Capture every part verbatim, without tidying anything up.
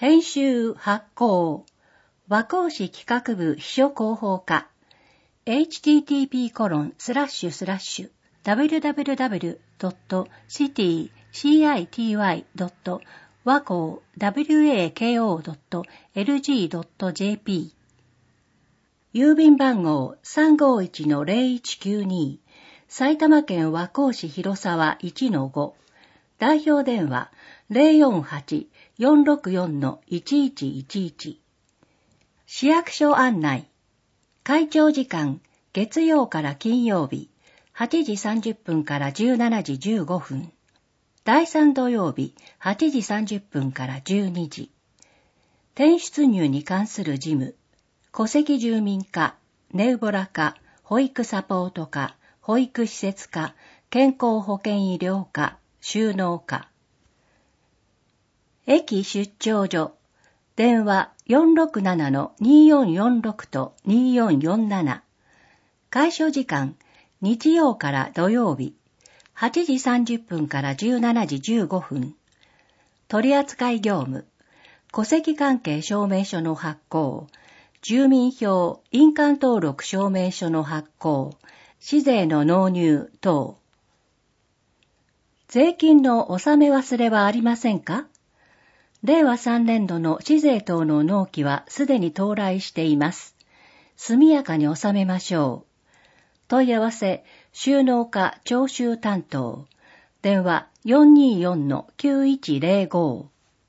編集発行和光市企画部秘書広報課 エイチティーティーピーコロンスラッシュスラッシュダブリュダブリュダブリュドットシティシーアイティーワイドット和光ダブリュエーケーオードットエルジードットジェーピー 郵便番号 さんごいちのゼロいちきゅうに 埼玉県和光市広沢 いちのご 代表電話 ゼロよんはち よんろくよん いちいちいちいち 市役所案内開庁時間月曜から金曜日はちじさんじゅっぷんからじゅうしちじじゅうごふん、だいさん土曜日はちじさんじゅっぷんからじゅうにじ。転出入に関する事務、戸籍住民課、ネウボラ課、保育サポート課、保育施設課、健康保険医療課、収納課。駅出張所、電話 よんろくななのによんよんろく とによんよんなな。開所時間、日曜から土曜日、はちじさんじゅっぷんからじゅうしちじじゅうごふん。取扱業務、戸籍関係証明書の発行、住民票印鑑登録証明書の発行、市税の納入等。税金の納め忘れはありませんか？れいわさんねんどの市税等の納期はすでに到来しています。速やかに納めましょう。問い合わせ、収納課徴収担当。電話 よんにーよんのきゅういちゼロご。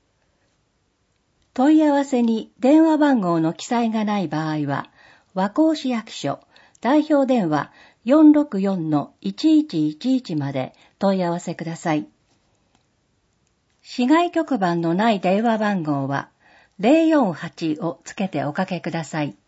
問い合わせに電話番号の記載がない場合は、和光市役所代表電話 よんろくよんのいちいちいちいち まで問い合わせください。市外局番のない電話番号はゼロよんはちをつけておかけください。